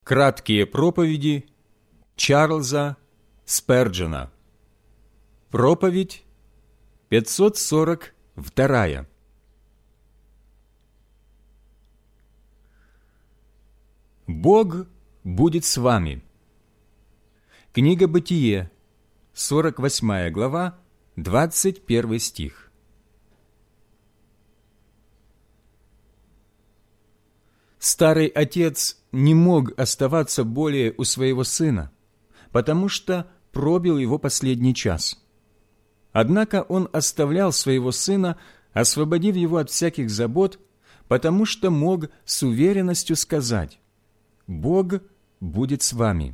Краткие проповеди Чарльза Сперджена. Проповедь 542. Бог будет с вами. Книга Бытие, 48 глава, 21 стих. Старый отец не мог оставаться более у своего сына, потому что пробил его последний час. Однако он оставлял своего сына, освободив его от всяких забот, потому что мог с уверенностью сказать: «Бог будет с вами».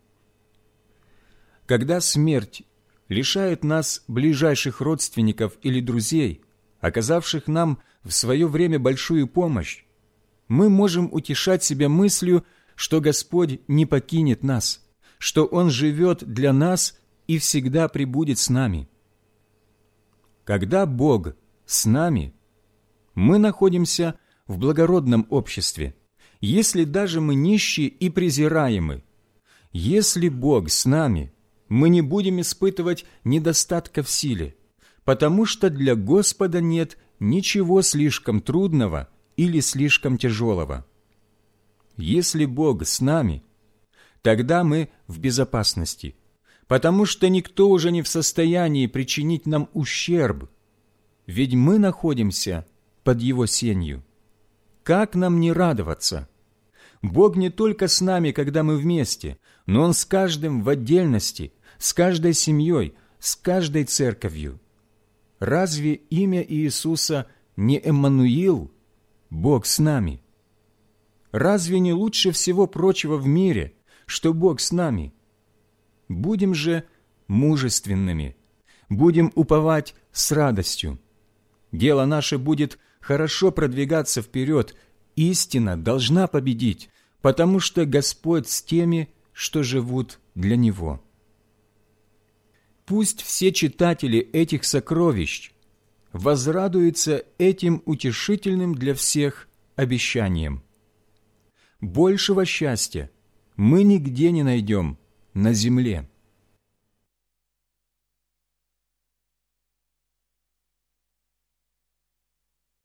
Когда смерть лишает нас ближайших родственников или друзей, оказавших нам в свое время большую помощь, мы можем утешать себя мыслью, что Господь не покинет нас, что Он живет для нас и всегда пребудет с нами. Когда Бог с нами, мы находимся в благородном обществе, если даже мы нищие и презираемы. Если Бог с нами, мы не будем испытывать недостатка в силе, потому что для Господа нет ничего слишком трудного или слишком тяжелого. Если Бог с нами, тогда мы в безопасности, потому что никто уже не в состоянии причинить нам ущерб, ведь мы находимся под Его сенью. Как нам не радоваться? Бог не только с нами, когда мы вместе, но Он с каждым в отдельности, с каждой семьей, с каждой церковью. Разве имя Иисуса не Эммануил, Бог с нами? Разве не лучше всего прочего в мире, что Бог с нами? Будем же мужественными, будем уповать с радостью. Дело наше будет хорошо продвигаться вперед, истина должна победить, потому что Господь с теми, что живут для Него. Пусть все читатели этих сокровищ возрадуются этим утешительным для всех обещанием. Большего счастья мы нигде не найдем на земле.